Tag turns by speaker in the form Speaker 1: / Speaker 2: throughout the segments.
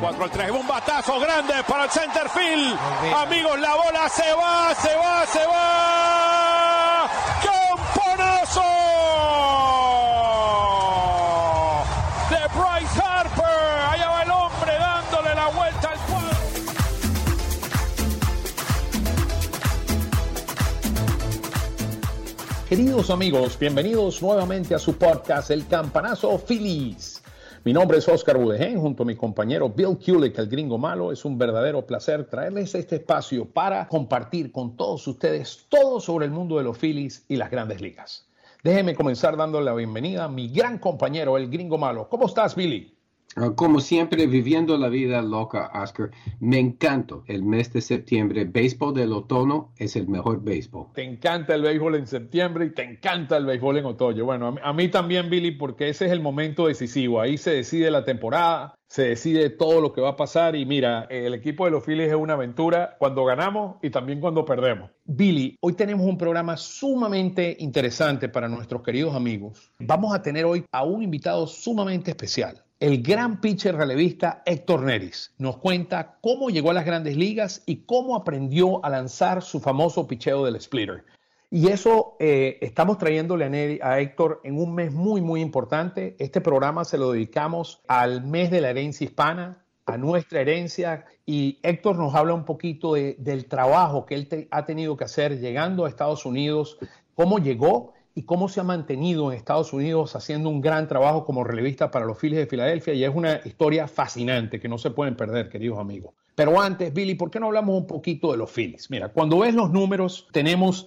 Speaker 1: 4 al 3, un batazo grande para el center field. Amigos, la bola se va. ¡Campanazo! De Bryce Harper. Allá va el hombre dándole la vuelta al cuadro.
Speaker 2: Queridos amigos, bienvenidos nuevamente a su podcast El Campanazo Phillies. Mi nombre es Oscar Budegen, junto a mi compañero Bill Kulick, el gringo malo. Es un verdadero placer traerles este espacio para compartir con todos ustedes todo sobre el mundo de los Phillies y las grandes ligas. Déjenme comenzar dándole la bienvenida a mi gran compañero, el gringo malo. ¿Cómo estás, Billy?
Speaker 3: Como siempre, viviendo la vida loca, Oscar. Me encanta el mes de septiembre. Béisbol del otoño es el mejor béisbol.
Speaker 2: Te encanta el béisbol en septiembre y te encanta el béisbol en otoño. Bueno, a mí también, Billy, porque ese es el momento decisivo. Ahí se decide la temporada, se decide todo lo que va a pasar. Y mira, el equipo de los Phillies es una aventura cuando ganamos y también cuando perdemos. Billy, hoy tenemos un programa sumamente interesante para nuestros queridos amigos. Vamos a tener hoy a un invitado sumamente especial. El gran pitcher relevista Héctor Neris nos cuenta cómo llegó a las grandes ligas y cómo aprendió a lanzar su famoso picheo del splitter. Y eso estamos trayéndole a Héctor en un mes muy, muy importante. Este programa se lo dedicamos al mes de la herencia hispana, a nuestra herencia. Y Héctor nos habla un poquito del trabajo que él ha tenido que hacer llegando a Estados Unidos, cómo llegó y cómo se ha mantenido en Estados Unidos haciendo un gran trabajo como relevista para los Phillies de Filadelfia, y es una historia fascinante que no se pueden perder, queridos amigos. Pero antes, Billy, ¿por qué no hablamos un poquito de los Phillies? Mira, cuando ves los números, tenemos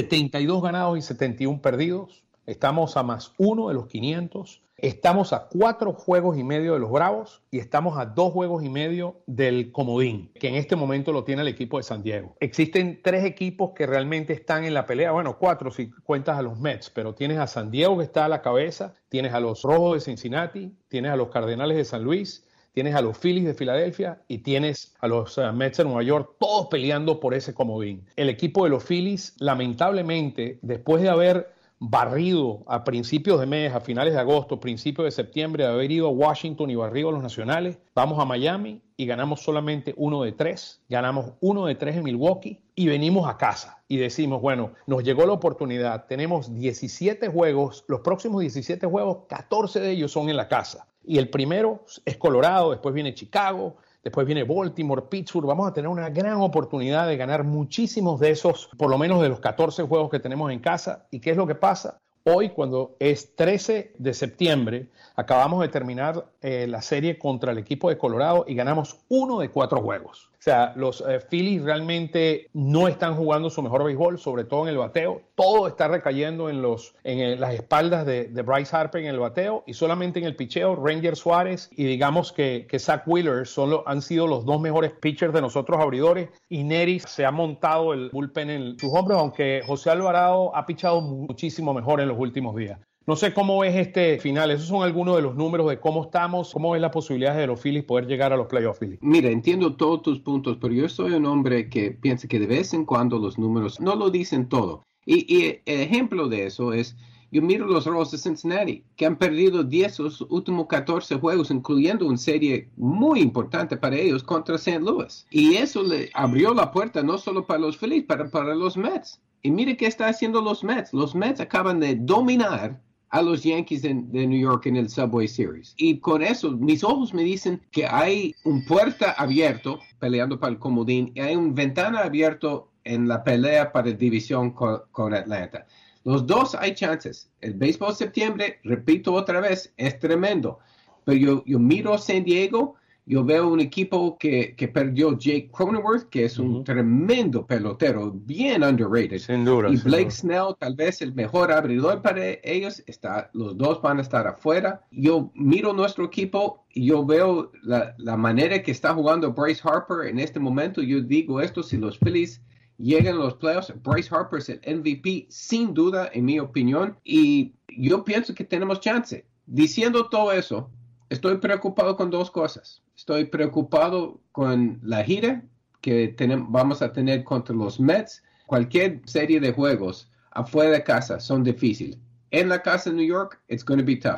Speaker 2: 72 ganados y 71 perdidos, estamos a +1 de los 500, estamos a 4 juegos y medio de los Bravos y estamos a 2 juegos y medio del comodín, que en este momento lo tiene el equipo de San Diego. Existen 3 equipos que realmente están en la pelea, bueno, 4 si cuentas a los Mets, pero tienes a San Diego que está a la cabeza, tienes a los Rojos de Cincinnati, tienes a los Cardenales de San Luis, tienes a los Phillies de Filadelfia y tienes a los Mets de Nueva York, todos peleando por ese comodín. El equipo de los Phillies, lamentablemente, después de haber barrido a principios de mes, a finales de agosto, principios de septiembre, de haber ido a Washington y barrido a los Nacionales, vamos a Miami y ganamos solamente 1 de 3, ganamos 1 de 3 en Milwaukee y venimos a casa y decimos, bueno, nos llegó la oportunidad, tenemos 17 juegos, los próximos 17 juegos, 14 de ellos son en la casa y el primero es Colorado, después viene Chicago, después viene Baltimore, Pittsburgh. Vamos a tener una gran oportunidad de ganar muchísimos de esos, por lo menos de los 14 juegos que tenemos en casa. ¿Y qué es lo que pasa? Hoy, cuando es 13 de septiembre, acabamos de terminar la serie contra el equipo de Colorado y ganamos 1 de 4 juegos. O sea, los Phillies realmente no están jugando su mejor béisbol, sobre todo en el bateo. Todo está recayendo en las espaldas de Bryce Harper en el bateo y solamente en el picheo. Ranger Suárez y digamos que Zach Wheeler han sido los 2 mejores pitchers de nosotros abridores, y Neris se ha montado el bullpen en sus hombros, aunque José Alvarado ha pichado muchísimo mejor en los últimos días. No sé cómo ves este final. Esos son algunos de los números de cómo estamos, cómo ves las posibilidades de los Phillies poder llegar a los playoffs, Phillies.
Speaker 3: Mira, entiendo todos tus puntos, pero yo soy un hombre que piensa que de vez en cuando los números no lo dicen todo. Y el ejemplo de eso es, yo miro los Rojos de Cincinnati, que han perdido 10 de los últimos 14 juegos, incluyendo una serie muy importante para ellos contra St. Louis. Y eso le abrió la puerta no solo para los Phillies, para los Mets. Y mire qué está haciendo los Mets. Los Mets acaban de dominar a los Yankees de New York en el Subway Series. Y con eso, mis ojos me dicen que hay un puerta abierto peleando para el comodín y hay una ventana abierto en la pelea para la división con Atlanta. Los dos hay chances. El béisbol de septiembre, repito otra vez, es tremendo. Pero yo miro a San Diego, yo veo un equipo que perdió Jake Cronenworth, que es un tremendo pelotero, bien underrated.
Speaker 2: Sin duda.
Speaker 3: Y Blake Snell, tal vez el mejor abridor para ellos. Los dos van a estar afuera. Yo miro nuestro equipo y yo veo la manera que está jugando Bryce Harper en este momento. Yo digo esto, si los Phillies llegan a los playoffs, Bryce Harper es el MVP, sin duda, en mi opinión. Y yo pienso que tenemos chance. Diciendo todo eso, estoy preocupado con 2 cosas. Estoy preocupado con la gira que vamos a tener contra los Mets. Cualquier serie de juegos afuera de casa son difíciles. En la casa de New York, it's going to be tough.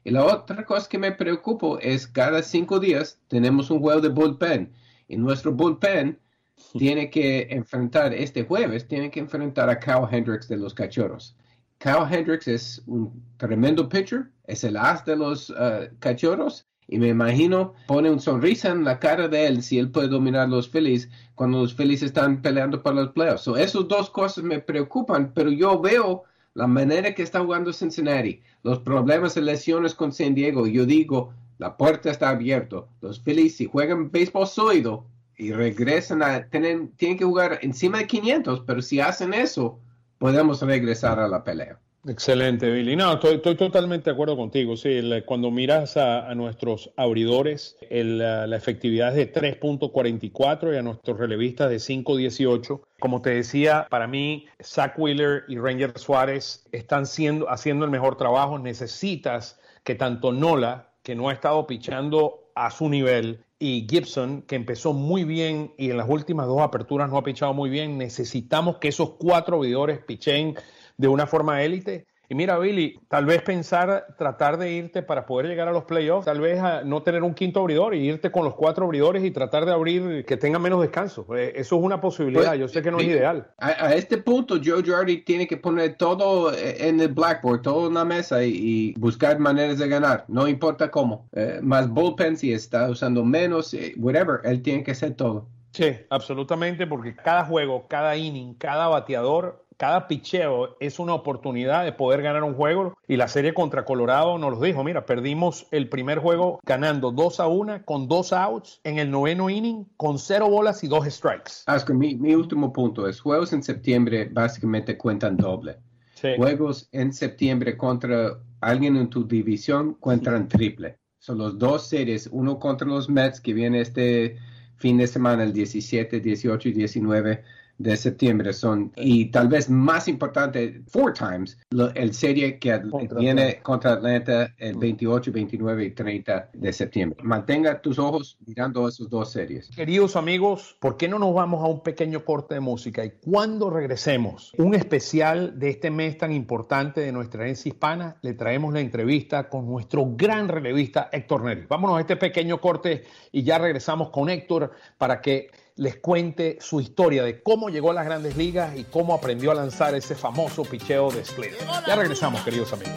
Speaker 3: Y la otra cosa que me preocupa es cada 5 días tenemos un juego de bullpen. Y nuestro bullpen tiene que enfrentar este jueves, tiene que enfrentar a Kyle Hendricks de los Cachorros. Kyle Hendricks es un tremendo pitcher, es el as de los Cachorros. Y me imagino pone una sonrisa en la cara de él si él puede dominar los Phillies cuando los Phillies están peleando para los playoffs. So, esas dos cosas me preocupan, pero yo veo la manera que está jugando Cincinnati, los problemas de lesiones con San Diego. Yo digo, la puerta está abierta. Los Phillies, si juegan béisbol sólido y regresan tienen que jugar encima de 500, pero si hacen eso, podemos regresar a la pelea.
Speaker 2: Excelente, Billy. No, estoy totalmente de acuerdo contigo. Sí, cuando miras a nuestros abridores, la efectividad es de 3.44 y a nuestros relevistas de 5.18. Como te decía, para mí, Zach Wheeler y Ranger Suárez están haciendo el mejor trabajo. Necesitas que tanto Nola, que no ha estado pichando a su nivel, y Gibson, que empezó muy bien y en las últimas 2 aperturas no ha pichado muy bien, necesitamos que esos 4 abridores pichen de una forma élite. Y mira, Billy, tal vez tratar de irte para poder llegar a los playoffs, tal vez no tener un quinto abridor y irte con los 4 abridores y tratar de abrir que tengan menos descanso. Eso es una posibilidad. Pues, yo sé que no es ideal.
Speaker 3: A este punto, Joe Girardi tiene que poner todo en el blackboard, todo en la mesa y buscar maneras de ganar. No importa cómo. Más bullpen, si está usando menos, whatever, él tiene que hacer todo.
Speaker 2: Sí, absolutamente, porque cada juego, cada inning, cada bateador, cada picheo es una oportunidad de poder ganar un juego, y la serie contra Colorado nos lo dijo. Mira, perdimos el primer juego ganando 2-1 con 2 outs en el 9º inning con 0 bolas y 2 strikes.
Speaker 3: Oscar, mi último punto es juegos en septiembre básicamente cuentan doble. Sí. Juegos en septiembre contra alguien en tu división cuentan triple. Son los 2 series, uno contra los Mets que viene este fin de semana, el 17, 18 y 19 de septiembre son, y tal vez más importante, 4 times, el serie que viene contra Atlanta el 28, 29 y 30 de septiembre. Mantenga tus ojos mirando esas 2 series.
Speaker 2: Queridos amigos, ¿por qué no nos vamos a un pequeño corte de música? Y cuando regresemos, un especial de este mes tan importante de nuestra herencia hispana, le traemos la entrevista con nuestro gran relevista Héctor Neris. Vámonos a este pequeño corte y ya regresamos con Héctor para que les cuente su historia de cómo llegó a las Grandes Ligas y cómo aprendió a lanzar ese famoso picheo de split. Ya regresamos, queridos amigos.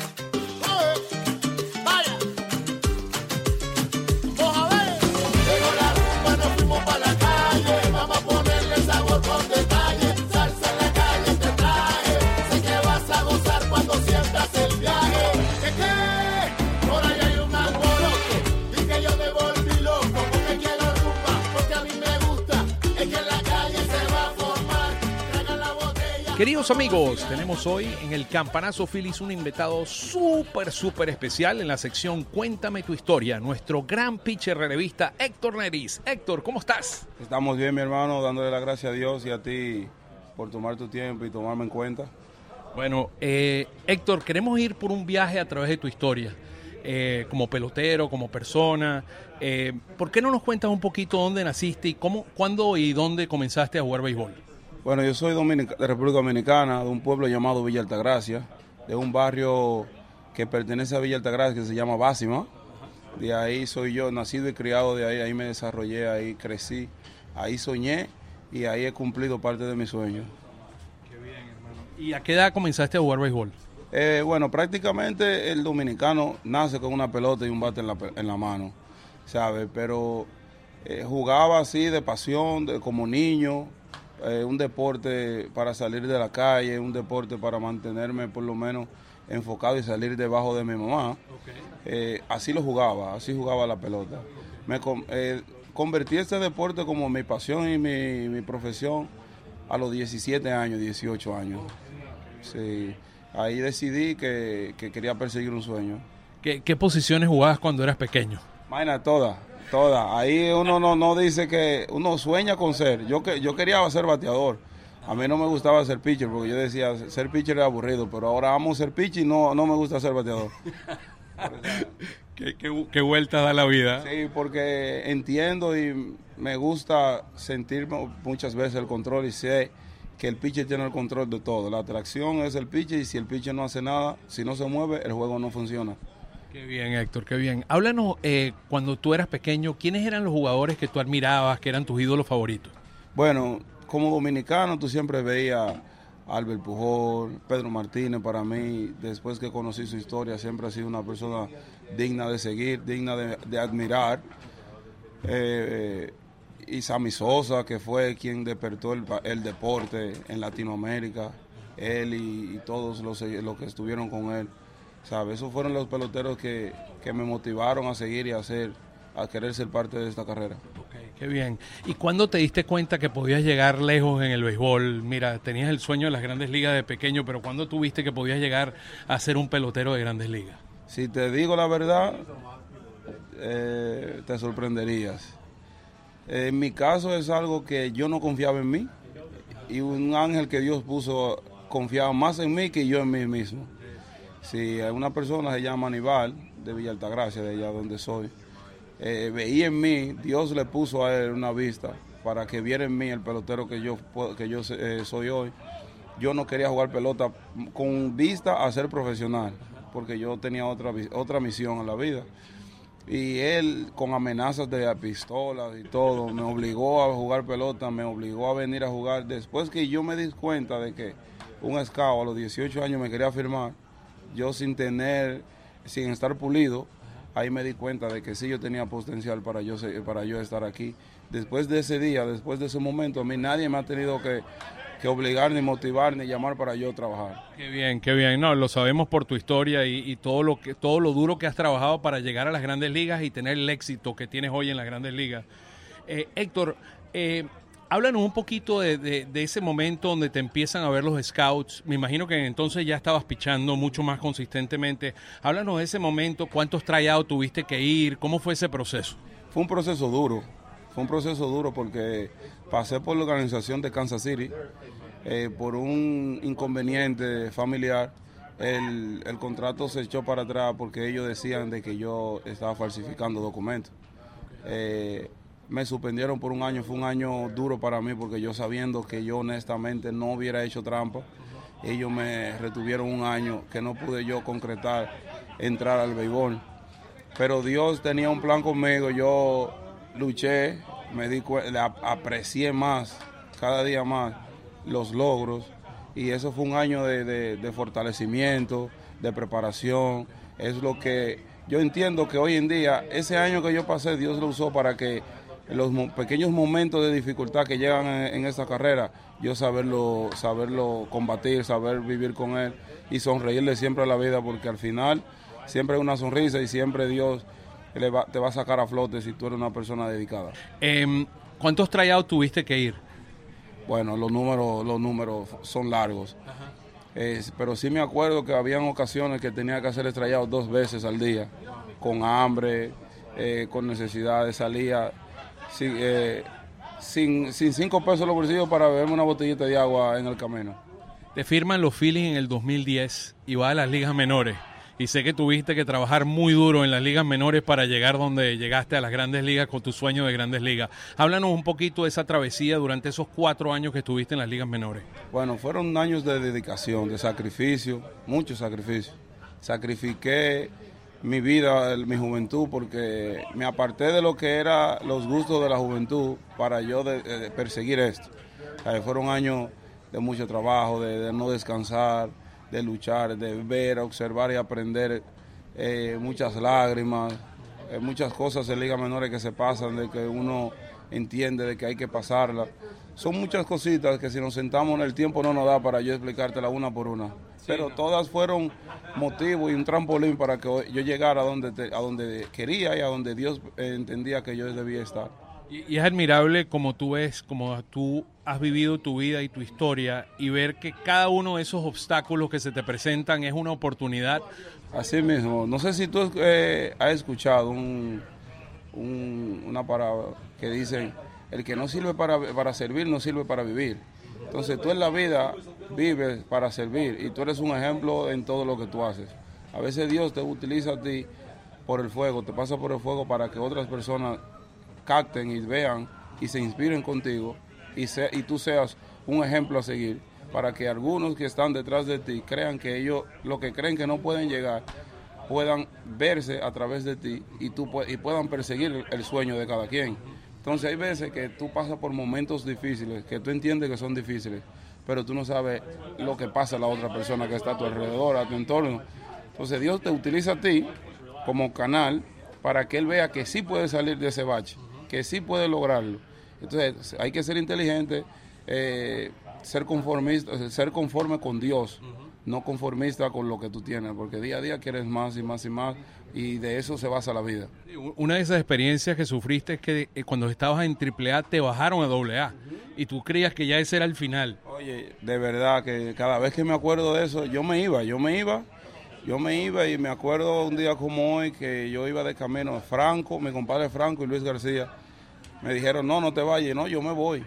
Speaker 2: Queridos amigos, tenemos hoy en el Campanazo Phillies un invitado súper especial en la sección Cuéntame tu historia, nuestro gran pitcher relevista Héctor Neris. Héctor, ¿cómo estás?
Speaker 4: Estamos bien, mi hermano, dándole las gracias a Dios y a ti por tomar tu tiempo y tomarme en cuenta.
Speaker 2: Bueno, Héctor, queremos ir por un viaje a través de tu historia, como pelotero, como persona. ¿Por qué no nos cuentas un poquito dónde naciste y cuándo y dónde comenzaste a jugar béisbol?
Speaker 4: Bueno, yo soy de República Dominicana, de un pueblo llamado Villa Altagracia, de un barrio que pertenece a Villa Altagracia que se llama Básima. De ahí soy yo, nacido y criado de ahí me desarrollé, ahí crecí, ahí soñé y ahí he cumplido parte de mis sueños.
Speaker 2: Qué bien, hermano. ¿Y a qué edad comenzaste a jugar béisbol?
Speaker 4: Bueno, prácticamente el dominicano nace con una pelota y un bate en la mano, ¿sabes? Pero jugaba así de pasión, como niño. Un deporte para salir de la calle, un deporte para mantenerme por lo menos enfocado y salir debajo de mi mamá. Okay. Así jugaba la pelota. Me convertí este deporte como mi pasión y mi profesión a los 17 años, 18 años. Sí, ahí decidí que quería perseguir un sueño.
Speaker 2: ¿Qué posiciones jugabas cuando eras pequeño?
Speaker 4: Maina, todas. Ahí uno no dice que uno sueña con ser. Yo quería ser bateador. A mí no me gustaba ser pitcher porque yo decía ser pitcher era aburrido, pero ahora amo ser pitcher y no me gusta ser bateador.
Speaker 2: ¿Qué vuelta da la vida?
Speaker 4: Sí, porque entiendo y me gusta sentir muchas veces el control y sé que el pitcher tiene el control de todo. La atracción es el pitcher y si el pitcher no hace nada, si no se mueve, el juego no funciona.
Speaker 5: Qué bien, Héctor, qué bien. Háblanos, cuando tú eras pequeño, ¿quiénes eran los jugadores que tú admirabas, que eran tus ídolos favoritos?
Speaker 4: Bueno, como dominicano tú siempre veías a Albert Pujol, Pedro Martínez. Para mí, después que conocí su historia, siempre ha sido una persona digna de seguir, digna de admirar. Y Sammy Sosa, que fue quien despertó el deporte en Latinoamérica, él y todos los que estuvieron con él, ¿sabes? Esos fueron los peloteros que me motivaron a seguir y a querer ser parte de esta carrera.
Speaker 5: Okay, qué bien. ¿Y cuándo te diste cuenta que podías llegar lejos en el béisbol? Mira, tenías el sueño de las Grandes Ligas de pequeño, pero ¿cuándo tuviste que podías llegar a ser un pelotero de Grandes Ligas?
Speaker 4: Si te digo la verdad, te sorprenderías. En mi caso es algo que yo no confiaba en mí, y un ángel que Dios puso confiaba más en mí que yo en mí mismo. Si una persona se llama Aníbal, de Villa Altagracia, de allá donde soy, veía en mí, Dios le puso a él una vista para que viera en mí el pelotero que yo soy hoy. Yo no quería jugar pelota con vista a ser profesional, porque yo tenía otra misión en la vida. Y él, con amenazas de pistolas y todo, me obligó a jugar pelota, me obligó a venir a jugar. Después que yo me di cuenta de que un scout a los 18 años me quería firmar, yo sin estar pulido, ahí me di cuenta de que sí yo tenía potencial para yo estar aquí. Después de ese día, después de ese momento, a mí nadie me ha tenido que obligar, ni motivar, ni llamar para yo trabajar.
Speaker 5: Qué bien, qué bien. No, lo sabemos por tu historia y todo lo duro que has trabajado para llegar a las Grandes Ligas y tener el éxito que tienes hoy en las Grandes Ligas. Héctor, háblanos un poquito de ese momento donde te empiezan a ver los scouts. Me imagino que entonces ya estabas pichando mucho más consistentemente. Háblanos de ese momento, cuántos tryouts tuviste que ir, cómo fue ese proceso.
Speaker 4: Fue un proceso duro porque pasé por la organización de Kansas City. Por un inconveniente familiar, el contrato se echó para atrás porque ellos decían de que yo estaba falsificando documentos. Me suspendieron por un año, fue un año duro para mí porque yo, sabiendo que yo honestamente no hubiera hecho trampa, ellos me retuvieron un año que no pude yo concretar entrar al béisbol. Pero Dios tenía un plan conmigo, yo luché, aprecié más, cada día más, los logros, y eso fue un año de fortalecimiento, de preparación. Es lo que yo entiendo que hoy en día, ese año que yo pasé, Dios lo usó para que los pequeños momentos de dificultad que llegan en esta carrera, yo saberlo combatir, saber vivir con él y sonreírle siempre a la vida, porque al final siempre hay una sonrisa y siempre Dios te va a sacar a flote si tú eres una persona dedicada.
Speaker 5: ¿Cuántos tryouts tuviste que ir?
Speaker 4: Bueno, los números son largos. Pero sí me acuerdo que habían ocasiones que tenía que hacer tryout 2 veces al día, con hambre, con necesidades, salía sin 5 pesos en los bolsillos para beberme una botellita de agua en el camino.
Speaker 5: Te firman los Phillies en el 2010 y vas a las ligas menores. Y sé que tuviste que trabajar muy duro en las ligas menores para llegar donde llegaste a las Grandes Ligas con tu sueño de Grandes Ligas. Háblanos un poquito de esa travesía durante esos 4 años que estuviste en las ligas menores.
Speaker 4: Bueno, fueron años de dedicación, de sacrificio, mucho sacrificio. Sacrifiqué mi vida, mi juventud, porque me aparté de lo que eran los gustos de la juventud para yo perseguir esto. Fueron años de mucho trabajo, de no descansar, de luchar, de ver, observar y aprender, muchas lágrimas, muchas cosas en ligas menores que se pasan, de que uno entiende de que hay que pasarla. Son muchas cositas que si nos sentamos en el tiempo no nos da para yo explicártela una por una. Pero todas fueron motivo y un trampolín para que yo llegara a donde quería y a donde Dios entendía que yo debía estar.
Speaker 5: Y es admirable como tú ves, como tú has vivido tu vida y tu historia, y ver que cada uno de esos obstáculos que se te presentan es una oportunidad.
Speaker 4: Así mismo, no sé si tú has escuchado una palabra que dicen: el que no sirve para servir, no sirve para vivir. Entonces tú en la vida vives para servir y tú eres un ejemplo en todo lo que tú haces. A veces Dios te utiliza a ti por el fuego, te pasa por el fuego para que otras personas capten y vean y se inspiren contigo y tú seas un ejemplo a seguir, para que algunos que están detrás de ti crean que ellos, lo que creen que no pueden llegar, puedan verse a través de ti y puedan perseguir el sueño de cada quien. Entonces hay veces que tú pasas por momentos difíciles, que tú entiendes que son difíciles, pero tú no sabes lo que pasa a la otra persona que está a tu alrededor, a tu entorno. Entonces Dios te utiliza a ti como canal para que Él vea que sí puede salir de ese bache, que sí puede lograrlo. Entonces hay que ser inteligente, ser conformista, ser conforme con Dios, no conformista con lo que tú tienes, porque día a día quieres más y más y más, y de eso se basa la vida.
Speaker 5: Una de esas experiencias que sufriste es que cuando estabas en AAA te bajaron a AA, y tú creías que ya ese era el final.
Speaker 4: Oye, de verdad que cada vez que me acuerdo de eso, yo me iba y me acuerdo un día como hoy que yo iba de camino a Franco, mi compadre Franco y Luis García, me dijeron, no te vayas, no, yo me voy.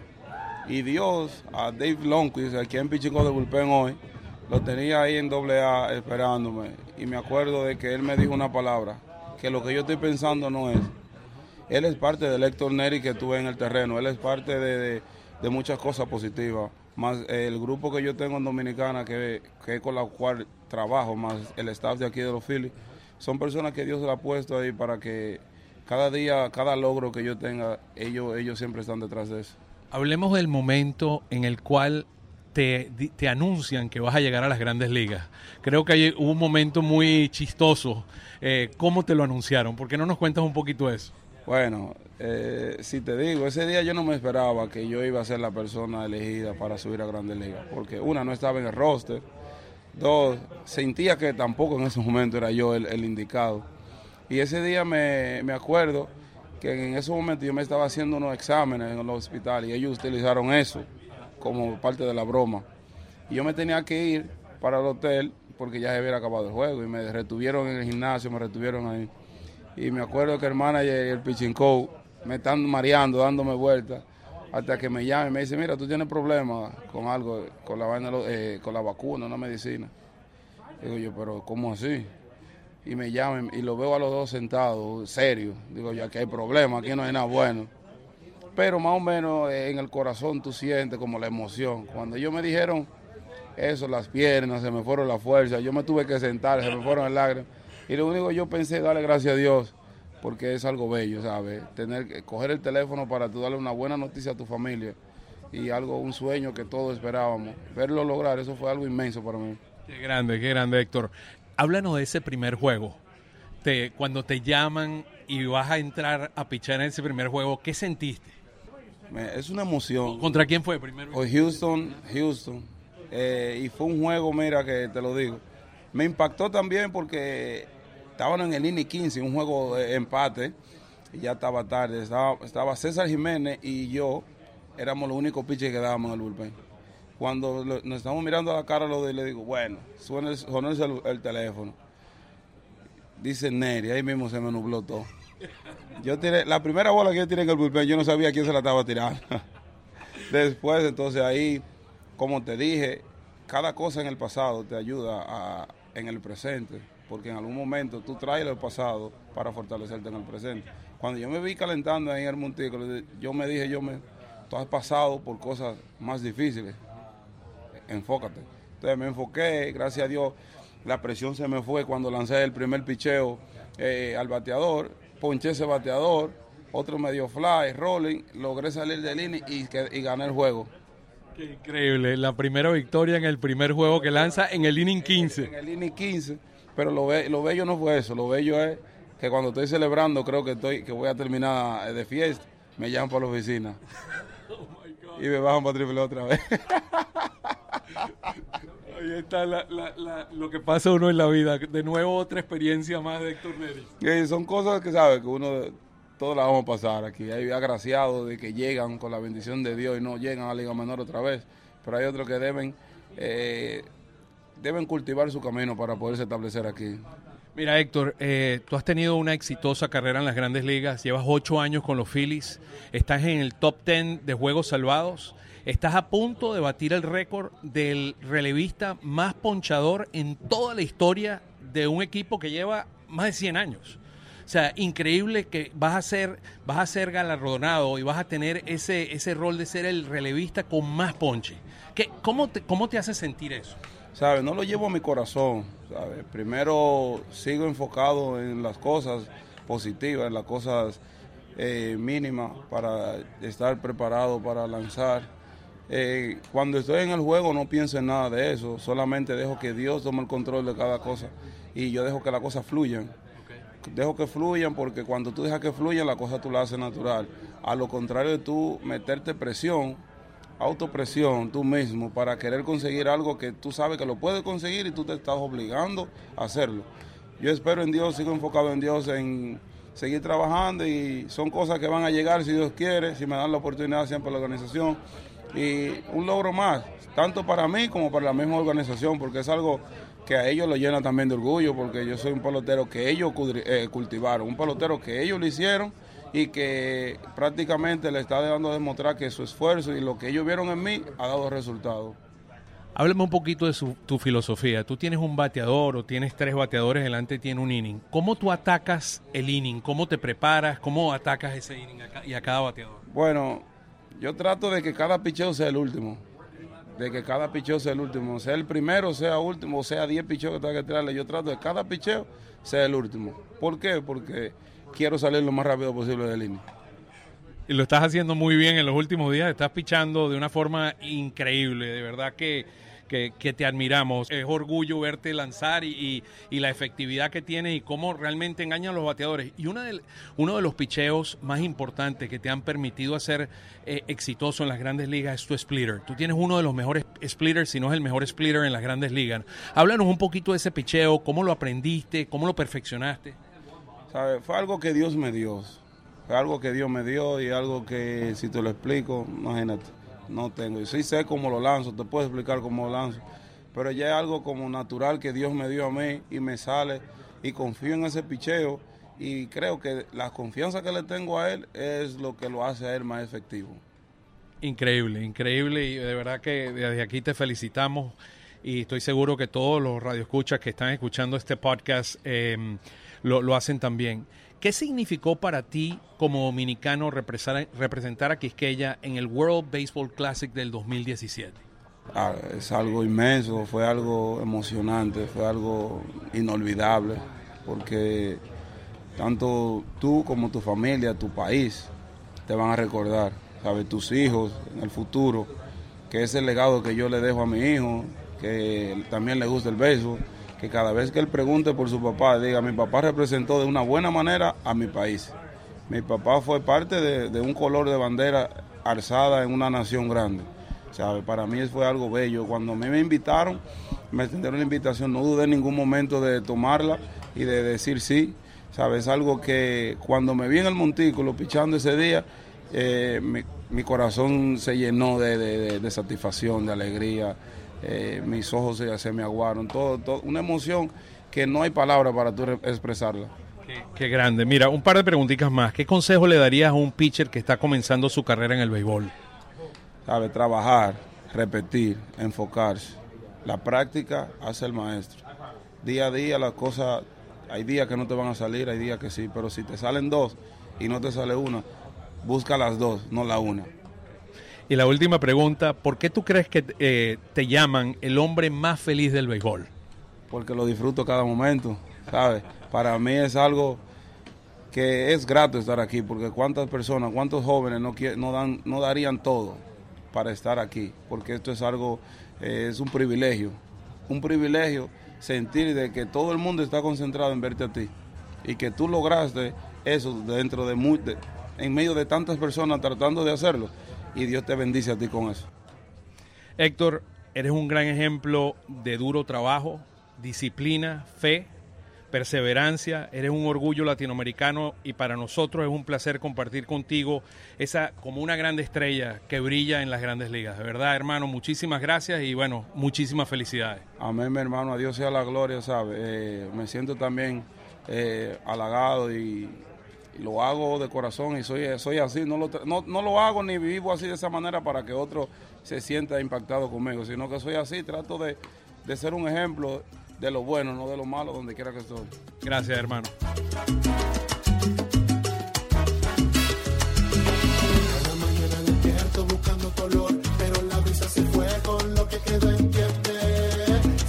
Speaker 4: Y Dios, a Dave Longquist, aquí en Pichingo de Bullpen hoy, lo tenía ahí en AA esperándome. Y me acuerdo de que él me dijo una palabra, que lo que yo estoy pensando no es. Él es parte del Héctor Neri que tuve en el terreno, él es parte de muchas cosas positivas. Más el grupo que yo tengo en Dominicana, que es con la cual trabajo, más el staff de aquí de los Phillies, son personas que Dios le ha puesto ahí para que cada día, cada logro que yo tenga, ellos siempre están detrás de eso.
Speaker 5: Hablemos del momento en el cual te anuncian que vas a llegar a las Grandes Ligas. Creo que hubo un momento muy chistoso. ¿Cómo te lo anunciaron? ¿Por qué no nos cuentas un poquito eso?
Speaker 4: Bueno, si te digo, ese día yo no me esperaba que yo iba a ser la persona elegida para subir a Grandes Ligas, porque una, no estaba en el roster, dos, sentía que tampoco en ese momento era yo el indicado. Y ese día me acuerdo que en ese momento yo me estaba haciendo unos exámenes en el hospital y ellos utilizaron eso como parte de la broma. Y yo me tenía que ir para el hotel porque ya se había acabado el juego y me retuvieron en el gimnasio, me retuvieron ahí. Y me acuerdo que el manager y el pitching coach me están mareando, dándome vueltas, hasta que me llama y me dice, mira, tú tienes problemas con algo, con la vaina, con la vacuna, una medicina. Digo yo, pero ¿cómo así? Y me llaman y lo veo a los dos sentados, serios. Digo yo, aquí hay problemas, aquí no hay nada bueno. Pero más o menos en el corazón tú sientes como la emoción. Cuando ellos me dijeron eso, las piernas, se me fueron la fuerza, yo me tuve que sentar, se me fueron las lágrimas. Y lo único que yo pensé, darle gracias a Dios, porque es algo bello, ¿sabes? Coger el teléfono para tú darle una buena noticia a tu familia y un sueño que todos esperábamos. Verlo lograr, eso fue algo inmenso para mí.
Speaker 5: Qué grande, Héctor. Háblanos de ese primer juego. Cuando te llaman y vas a entrar a pichar en ese primer juego, ¿qué sentiste?
Speaker 4: Es una emoción.
Speaker 5: ¿Contra quién fue primero?
Speaker 4: Houston. Y fue un juego, mira, que te lo digo. Me impactó también porque estaban en el inning 15, un juego de empate, y ya estaba tarde. Estaba César Jiménez y yo, éramos los únicos pitchers que dábamos en el bullpen. Cuando nos estamos mirando a la cara, le digo, bueno, suena el teléfono. Dice Neri, ahí mismo se me nubló todo. Yo tiré, la primera bola que yo tiré en el bullpen, yo no sabía quién se la estaba tirando. Después, entonces ahí, como te dije, cada cosa en el pasado te ayuda en el presente, porque en algún momento tú traes el pasado para fortalecerte en el presente. Cuando yo me vi calentando ahí en el montículo, yo me dije, tú has pasado por cosas más difíciles, enfócate. Entonces me enfoqué, gracias a Dios, la presión se me fue cuando lancé el primer picheo al bateador, ponché ese bateador, otro me dio fly, rolling, logré salir del inning y gané el juego.
Speaker 5: Qué increíble, la primera victoria en el primer juego que lanza en el inning 15.
Speaker 4: En el inning 15, pero lo bello no fue eso, lo bello es que cuando estoy celebrando, creo que voy a terminar de fiesta, me llaman para la oficina. Oh, y me bajan para triple otra vez.
Speaker 5: Ahí está lo que pasa uno en la vida. De nuevo otra experiencia más de Héctor Neri.
Speaker 4: Son cosas que sabe que uno todas las vamos a pasar aquí. Hay agraciados de que llegan con la bendición de Dios y no llegan a la Liga Menor otra vez. Pero hay otros que deben cultivar su camino para poderse establecer aquí.
Speaker 5: Mira, Héctor, tú has tenido una exitosa carrera en las Grandes Ligas, llevas 8 años con los Phillies, estás en el top 10 de juegos salvados, estás a punto de batir el récord del relevista más ponchador en toda la historia de un equipo que lleva más de 100 años. O sea, increíble que vas a ser galardonado y vas a tener ese rol de ser el relevista con más ponche. ¿Cómo te hace sentir eso?
Speaker 4: ¿sabes? No lo llevo a mi corazón, ¿sabes? Primero sigo enfocado en las cosas positivas, en las cosas mínimas para estar preparado para lanzar. Cuando estoy en el juego no pienso en nada de eso, solamente dejo que Dios tome el control de cada cosa y yo dejo que las cosas fluyan. Dejo que fluyan porque cuando tú dejas que fluyan, la cosa tú la haces natural. A lo contrario de tú meterte presión, autopresión tú mismo para querer conseguir algo que tú sabes que lo puedes conseguir y tú te estás obligando a hacerlo. Yo espero en Dios, sigo enfocado en Dios, en seguir trabajando y son cosas que van a llegar si Dios quiere, si me dan la oportunidad siempre la organización. Y un logro más, tanto para mí como para la misma organización, porque es algo que a ellos lo llena también de orgullo, porque yo soy un pelotero que ellos cultivaron, un pelotero que ellos lo hicieron y que prácticamente le está dando a demostrar que su esfuerzo y lo que ellos vieron en mí ha dado resultados.
Speaker 5: Háblame un poquito de tu filosofía. Tú tienes un bateador o tienes 3 bateadores delante, tiene un inning. ¿Cómo tú atacas el inning? ¿Cómo te preparas? ¿Cómo atacas ese inning y a cada bateador?
Speaker 4: Bueno, yo trato de que cada picheo sea el último. Sea el primero, sea último, sea 10 picheos que tenga que tirarle. Yo trato de que cada picheo sea el último. ¿Por qué? Porque quiero salir lo más rápido posible del inning.
Speaker 5: Y lo estás haciendo muy bien en los últimos días. Estás pichando de una forma increíble. De verdad que te admiramos. Es orgullo verte lanzar y la efectividad que tienes y cómo realmente engañan a los bateadores. Y uno de los picheos más importantes que te han permitido ser exitoso en las grandes ligas es tu splitter. Tú tienes uno de los mejores splitters, si no es el mejor splitter en las grandes ligas. Háblanos un poquito de ese picheo, cómo lo aprendiste, cómo lo perfeccionaste.
Speaker 4: ¿Sabes? Fue algo que Dios me dio. Fue algo que Dios me dio y algo que, si te lo explico, imagínate, no tengo. Yo sí sé cómo lo lanzo, te puedo explicar cómo lo lanzo, pero ya es algo como natural que Dios me dio a mí y me sale y confío en ese picheo y creo que la confianza que le tengo a él es lo que lo hace a él más efectivo.
Speaker 5: Increíble, increíble y de verdad que desde aquí te felicitamos y estoy seguro que todos los radioescuchas que están escuchando este podcast lo hacen también. ¿Qué significó para ti como dominicano representar a Quisqueya en el World Baseball Classic del 2017?
Speaker 4: Es algo inmenso, fue algo emocionante, fue algo inolvidable, porque tanto tú como tu familia, tu país, te van a recordar, ¿sabes? Tus hijos en el futuro, que es el legado que yo le dejo a mi hijo, que también le gusta el béisbol, que cada vez que él pregunte por su papá, diga, mi papá representó de una buena manera a mi país. Mi papá fue parte de un color de bandera alzada en una nación grande. ¿Sabe? Para mí fue algo bello. Cuando a mí me invitaron, me extendieron la invitación, no dudé en ningún momento de tomarla y de decir sí. ¿Sabe? Es algo que cuando me vi en el montículo pichando ese día, mi corazón se llenó de satisfacción, de alegría. Mis ojos se me aguaron, todo, una emoción que no hay palabra para tú expresarla.
Speaker 5: Qué grande. Mira, un par de preguntitas más. ¿Qué consejo le darías a un pitcher que está comenzando su carrera en el béisbol?
Speaker 4: ¿Sabe? Trabajar, repetir, enfocarse. La práctica hace el maestro. Día a día las cosas, hay días que no te van a salir, hay días que sí, pero si te salen 2 y no te sale una, busca las 2, no la una.
Speaker 5: Y la última pregunta, ¿por qué tú crees que te llaman el hombre más feliz del béisbol?
Speaker 4: Porque lo disfruto cada momento, ¿sabes? Para mí es algo que es grato estar aquí, porque cuántas personas, cuántos jóvenes no darían todo para estar aquí, porque esto es algo, es un privilegio sentir de que todo el mundo está concentrado en verte a ti y que tú lograste eso en medio de tantas personas tratando de hacerlo. Y Dios te bendice a ti con eso.
Speaker 5: Héctor, eres un gran ejemplo de duro trabajo, disciplina, fe, perseverancia. Eres un orgullo latinoamericano y para nosotros es un placer compartir contigo esa como una gran estrella que brilla en las grandes ligas. De verdad, hermano, muchísimas gracias y bueno, muchísimas felicidades.
Speaker 4: Amén, mi hermano. A Dios sea la gloria, ¿sabes? Me siento también halagado y lo hago de corazón y soy así, no lo hago ni vivo así de esa manera para que otro se sienta impactado conmigo, sino que soy así, trato de ser un ejemplo de lo bueno, no de lo malo, donde quiera que estoy.
Speaker 5: Gracias, hermano.
Speaker 6: Cada mañana despierto buscando color, pero la brisa se fue con lo que quedó en pie.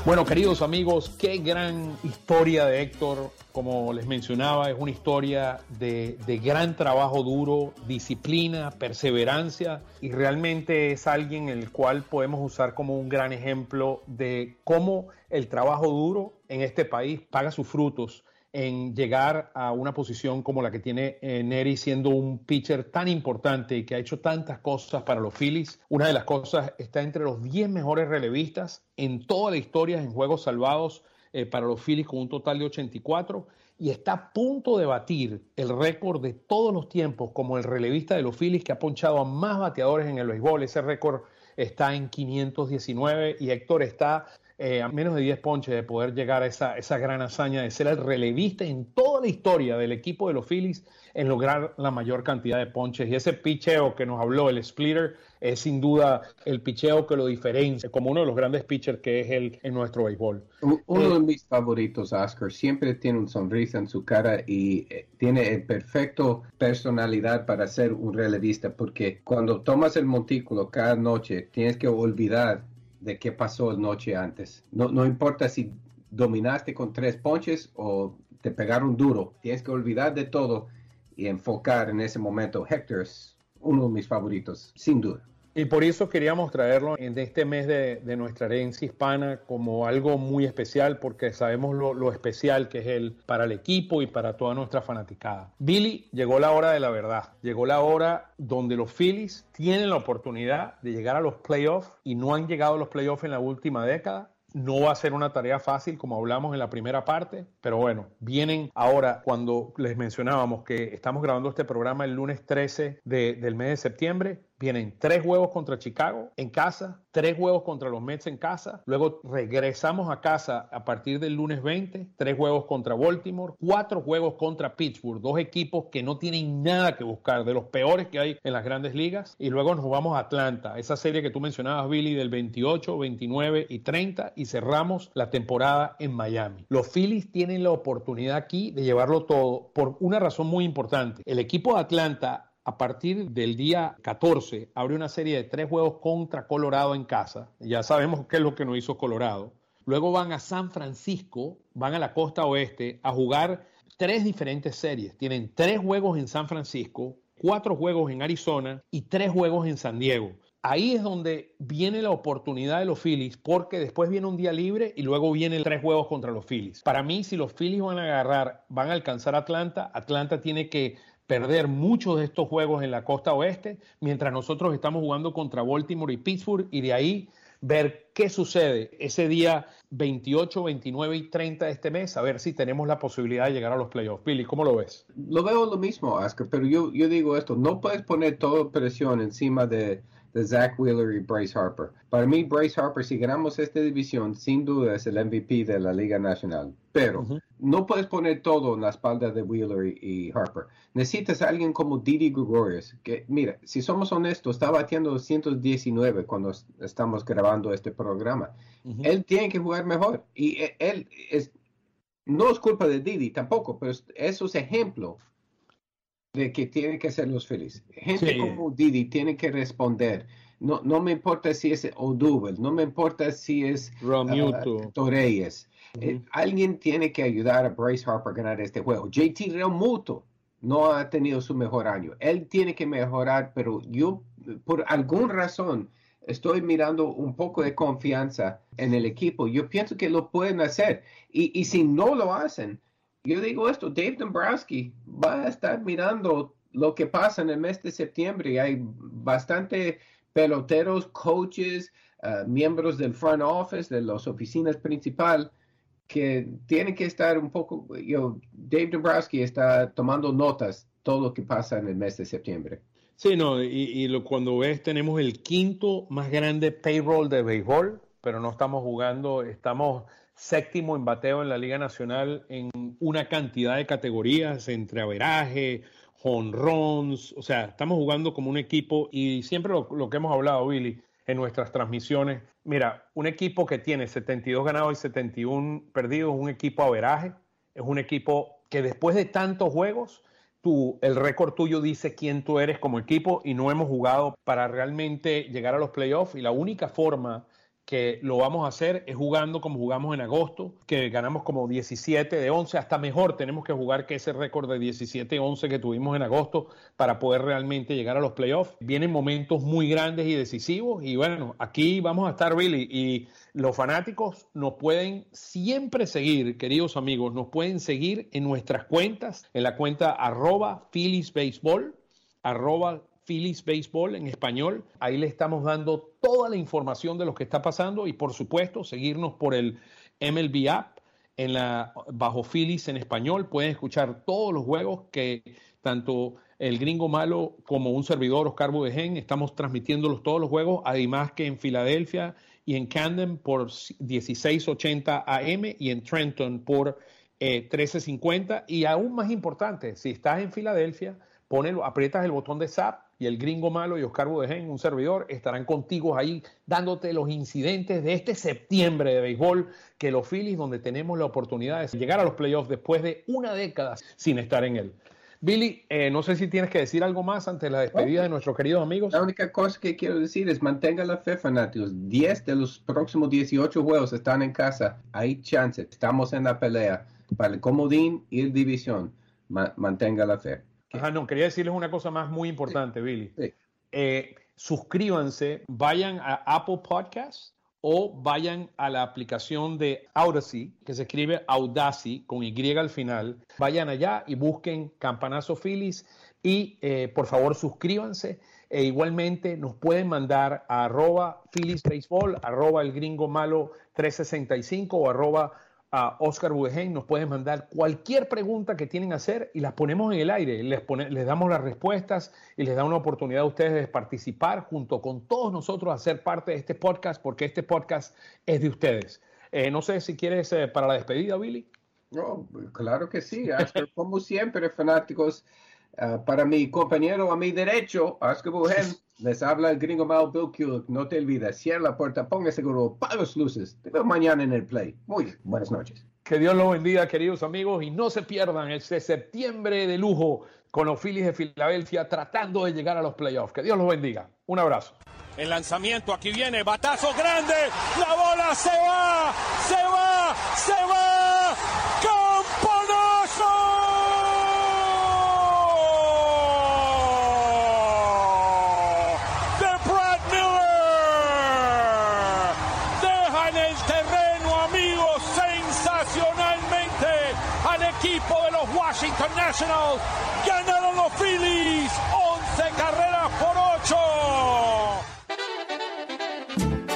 Speaker 2: Bueno, queridos amigos, qué gran historia de Héctor. Como les mencionaba, es una historia de gran trabajo duro, disciplina, perseverancia, y realmente es alguien el cual podemos usar como un gran ejemplo de cómo el trabajo duro en este país paga sus frutos en llegar a una posición como la que tiene Neri, siendo un pitcher tan importante y que ha hecho tantas cosas para los Phillies. Una de las cosas, está entre los 10 mejores relevistas en toda la historia en juegos salvados para los Phillies, con un total de 84, y está a punto de batir el récord de todos los tiempos como el relevista de los Phillies que ha ponchado a más bateadores en el béisbol. Ese récord está en 519 y Héctor está a menos de 10 ponches de poder llegar a esa gran hazaña de ser el relevista en toda la historia del equipo de los Phillies en lograr la mayor cantidad de ponches. Y ese picheo que nos habló, el splitter, es sin duda el picheo que lo diferencia como uno de los grandes pitchers que es él en nuestro béisbol.
Speaker 3: Uno de mis favoritos, Oscar, siempre tiene una sonrisa en su cara y tiene el perfecto personalidad para ser un relevista, porque cuando tomas el montículo cada noche tienes que olvidar de qué pasó la noche antes. No importa si dominaste con 3 ponches o te pegaron duro, tienes que olvidar de todo y enfocar en ese momento. Héctor es uno de mis favoritos, sin duda.
Speaker 2: Y por eso queríamos traerlo en este mes de nuestra herencia hispana como algo muy especial, porque sabemos lo especial que es él para el equipo y para toda nuestra fanaticada. Billy, llegó la hora de la verdad. Llegó la hora donde los Phillies tienen la oportunidad de llegar a los playoffs y no han llegado a los playoffs en la última década. No va a ser una tarea fácil, como hablamos en la primera parte, pero bueno, vienen ahora, cuando les mencionábamos que estamos grabando este programa el lunes 13 del mes de septiembre, vienen 3 juegos contra Chicago en casa, 3 juegos contra los Mets en casa, luego regresamos a casa a partir del lunes 20, 3 juegos contra Baltimore, 4 juegos contra Pittsburgh, 2 equipos que no tienen nada que buscar, de los peores que hay en las grandes ligas, y luego nos vamos a Atlanta, esa serie que tú mencionabas, Billy, del 28, 29 y 30, y cerramos la temporada en Miami. Los Phillies tienen la oportunidad aquí de llevarlo todo por una razón muy importante. El equipo de Atlanta, a partir del día 14, abre una serie de 3 juegos contra Colorado en casa. Ya sabemos qué es lo que nos hizo Colorado. Luego van a San Francisco, van a la costa oeste a jugar 3 diferentes series. Tienen 3 juegos en San Francisco, 4 juegos en Arizona y 3 juegos en San Diego. Ahí es donde viene la oportunidad de los Phillies, porque después viene un día libre y luego vienen 3 juegos contra los Phillies. Para mí, si los Phillies van a alcanzar a Atlanta, Atlanta tiene que perder muchos de estos juegos en la costa oeste, mientras nosotros estamos jugando contra Baltimore y Pittsburgh, y de ahí ver qué sucede ese día 28, 29 y 30 de este mes, a ver si tenemos la posibilidad de llegar a los playoffs. Billy, ¿cómo lo ves?
Speaker 3: Lo veo lo mismo, Oscar, pero yo digo esto, no puedes poner toda presión encima de Zach Wheeler y Bryce Harper. Para mí, Bryce Harper, si ganamos esta división, sin duda es el MVP de la Liga Nacional. Pero no puedes poner todo en la espalda de Wheeler y Harper. Necesitas a alguien como Didi Gregorius, que, mira, si somos honestos, está batiendo 219 cuando estamos grabando este programa. Él tiene que jugar mejor. Y no es culpa de Didi tampoco, pero eso es ejemplo de que tienen que ser los Phillies. Gente como Didi tiene que responder. No me importa si es Odubel, no me importa si es Torreyes. Alguien tiene que ayudar a Bryce Harper a ganar este juego. JT Realmuto no ha tenido su mejor año. Él tiene que mejorar, pero yo, por alguna razón, estoy mirando un poco de confianza en el equipo. Yo pienso que lo pueden hacer. Y si no lo hacen, yo digo esto, Dave Dombrowski va a estar mirando lo que pasa en el mes de septiembre. Hay bastante peloteros, coaches, miembros del front office, de las oficinas principales, que tienen que estar un poco, Dave Dombrowski está tomando notas todo lo que pasa en el mes de septiembre.
Speaker 2: Sí, no, cuando ves, tenemos el 5º más grande payroll de béisbol, pero no estamos jugando, estamos 7º en bateo en la Liga Nacional en una cantidad de categorías, entre averaje, jonrones, o sea, estamos jugando como un equipo, y siempre lo que hemos hablado, Billy, en nuestras transmisiones. Mira, un equipo que tiene 72 ganados y 71 perdidos es un equipo averaje, es un equipo que después de tantos juegos, el récord tuyo dice quién tú eres como equipo, y no hemos jugado para realmente llegar a los playoffs, y la única forma que lo vamos a hacer es jugando como jugamos en agosto, que ganamos como 17 de 11, hasta mejor tenemos que jugar que ese récord de 17-11 que tuvimos en agosto para poder realmente llegar a los playoffs. Vienen momentos muy grandes y decisivos y bueno, aquí vamos a estar, Billy, y los fanáticos nos pueden siempre seguir, queridos amigos, nos pueden seguir en nuestras cuentas, en la cuenta @PhilliesBaseball, Phillies Baseball en español. Ahí le estamos dando toda la información de lo que está pasando y por supuesto seguirnos por el MLB app bajo Phillies en español. Pueden escuchar todos los juegos que tanto el Gringo Malo como un servidor, Oscar Budegen, estamos transmitiéndolos todos los juegos, además que en Filadelfia y en Camden por 1680 AM y en Trenton por 1350. Y aún más importante, si estás en Filadelfia, aprietas el botón de zap y el Gringo Malo y Oscar Budegen, un servidor, estarán contigo ahí dándote los incidentes de este septiembre de béisbol, que los Phillies, donde tenemos la oportunidad de llegar a los playoffs después de una década sin estar en él. Billy, no sé si tienes que decir algo más ante la despedida de nuestros queridos amigos.
Speaker 3: La única cosa que quiero decir es mantenga la fe, fanáticos. 10 de los próximos 18 juegos están en casa. Hay chance. Estamos en la pelea para el comodín y el división. Mantenga la fe.
Speaker 2: Ajá, no, quería decirles una cosa más muy importante, Billy.
Speaker 3: Sí.
Speaker 2: Suscríbanse, vayan a Apple Podcasts o vayan a la aplicación de Audacy, que se escribe Audacy con Y al final. Vayan allá y busquen Campanazo Phillies y por favor suscríbanse. E igualmente nos pueden mandar a @PhilliesBaseball, @elgringomalo365 o a Oscar Budegen. Nos pueden mandar cualquier pregunta que tienen que hacer y las ponemos en el aire, les damos las respuestas y les da una oportunidad a ustedes de participar junto con todos nosotros a ser parte de este podcast, porque este podcast es de ustedes. No sé si quieres para la despedida, Billy.
Speaker 3: No, claro que sí, Oscar, como siempre, fanáticos. Para mi compañero a mi derecho, Oscar Budegen, les habla el Gringo Malo Bill Kulick. No te olvides, cierra la puerta, ponga seguro, apaga las luces. Te veo mañana en el play. Muy bien, buenas noches.
Speaker 2: Que Dios los bendiga, queridos amigos, y no se pierdan este septiembre de lujo con los Phillies de Filadelfia tratando de llegar a los playoffs. Que Dios los bendiga. Un abrazo.
Speaker 1: El lanzamiento, aquí viene, batazo grande, la bola se va, se va, se va, ¡Campanazo! Equipo de los Washington Nationals, ganaron los Phillies, 11 carreras por 8.